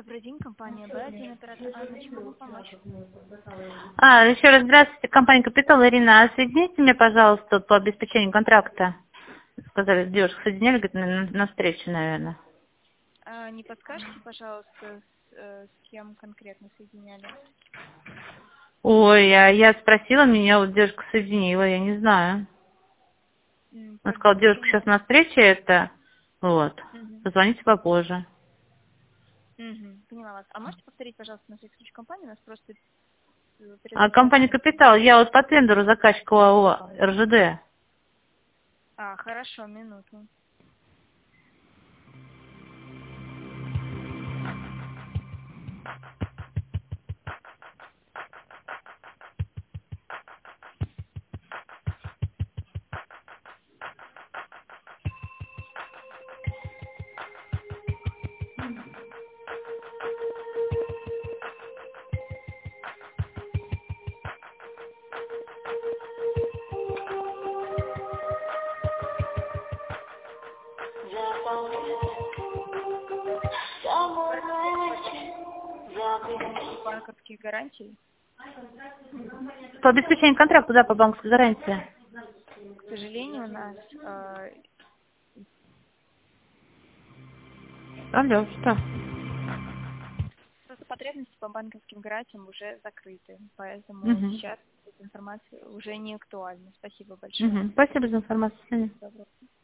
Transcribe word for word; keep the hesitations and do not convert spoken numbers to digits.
Добрый день, компания Б один, оператор Анна, чем могу помочь? А, еще раз здравствуйте, компания Капитал, Ирина. А соедините меня, пожалуйста, по обеспечению контракта. Сказали, девушка, соединяли, говорит, на, на встречу, наверное. А, не подскажете, пожалуйста, с, э, с кем конкретно соединяли? Ой, а я спросила, меня вот девушка соединила, я не знаю. М, По Она сказала, девушка обеспечению... сейчас на встрече, это, вот, Мгм. позвоните попозже. Мгм, поняла вас. А можете повторить, пожалуйста, на всякий случай компанию? У нас просто э, перед А компания звонком... Капитал, я вот по тендеру заказчика ОАО РЖД. А, хорошо, минуту. Банковских гарантий? По обеспечению контракта, да, по банковской гарантии. К сожалению, у нас э, Алло, что? просто потребности по банковским гарантиям уже закрыты, поэтому Угу. сейчас эта информация уже не актуальна. Спасибо большое. Угу. Спасибо за информацию. Доброго.